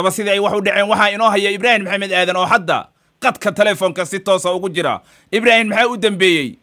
sida ay wax u dhaceen waxa inoo haya Ibrahim Maxamed Aadan oo hadda qadka telefoonka si toos ah ugu jira. Ibrahim maxaa u dambeeyay?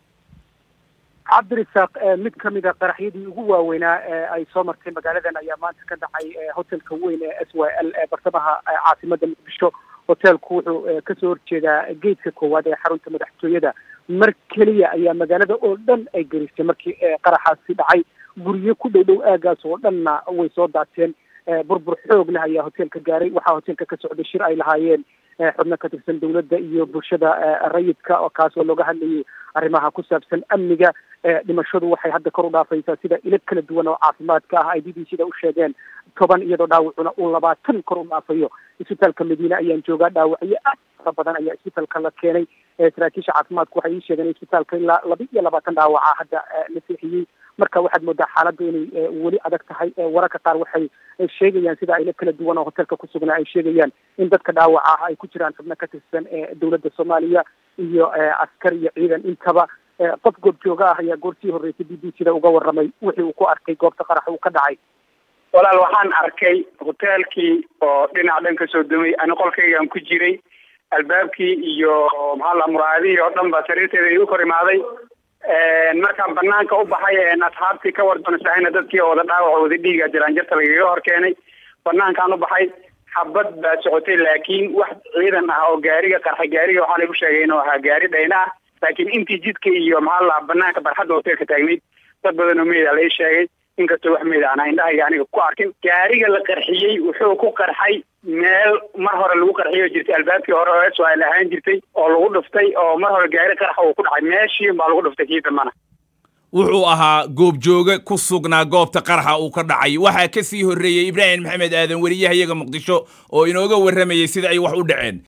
cabdirasaaq mid kamid ah qaraxyadii ugu waaweynaa ay soo martay magaaladan ayaa maanta ka dhacay hotelka weyn ee SYL bartamaha caasimada Muqdisho. hotelku wuxuu ka soo horjeedaa geedka koowaad ee xarunta madaxtooyada. mar kaliya ayaa magaalada oo dhan ay garisay markii qaraxaasi dhacay. guryo ku dhow aagaas oo dhanna way soo daateen. burbur xoog leh ayaa hotelka gaaray. waxaa hotelka ka socday shir ay lahaayeen xubno ka tirsan dawladda iyo bulshada rayidka oo kaas oo looga hadlayay arrimaha ku saabsan amniga. dhimashadu waxay hadda kor u dhaafaysaa sida ilo kala duwan oo caafimaadka ah ay BBC-da u sheegeen 10 iyadoo dhaawacuna uu 20 kor u dhaafayo. isbitaalka Madiina ayaan joogaa. dhaawacyo aad fara badan ayaa isbitaalka la keenay. saraakiisha caafimaadku waxay ii sheegeen isbitaalka ilaa 22 dhaawaca hadda la seexiyey. marka waxaad moodaa xaaladdu inay weli adag tahay. wararka qaar waxay sheegayaan sida ilo kala duwan oo hotelka ku sugnaa ay sheegayaan in dadka dhaawaca ah ay ku jiraan xubno ka tirsan dawladda Soomaaliya iyo askar iyo ciidan intaba. qof goob jooga ah ayaa goortii horeysay BBC-da uga warramay wixii uu ku arkay goobta qarax uu ka dhacay. walaal waxaan arkay hotelkii oo dhinac dhan ka soo dumay. ani qolkaygaan ku jiray. albaabkii iyo muraadihii oo dhan ba sariirteeda igu kor imaaday. markaan banaanka u baxay asxaabtii ka wardoonayna dadkii wada dhaawac wada dhiiga jiraan jarta lagaga hor keenay. banaankaan u baxay xabad baa socotay laakiin wax ciidan ah oo gaariga qarxay. gaariga waxaa lagu sheegay inuu ahaa gaari dhayna ah. laakiin intii jidka iyo banaanka barxadda hotelka taagnayd dad badan oo meyd la sheegay. inkastoo wax meyd aan indhahayga aniga ku arkin. gaariga la qarxiyey wuxuu ku qarxay meel mar hore lagu qarxiyo jirtay. albaabkii hore oo SYL ahaan jirtay oo lagu dhuftay oo mar hore gaari qarxa uu ku dhacay meeshii baa lagu dhuftay kii dambana. wuxuu ahaa goob jooga ku sugnaa goobta qaraxa uu ka dhacay. waxaa ka sii horeeyay Ibrahim Maxamed Aadan wariyahayaga Muqdisho oo inooga warramayay sida ay wax u dhaceen.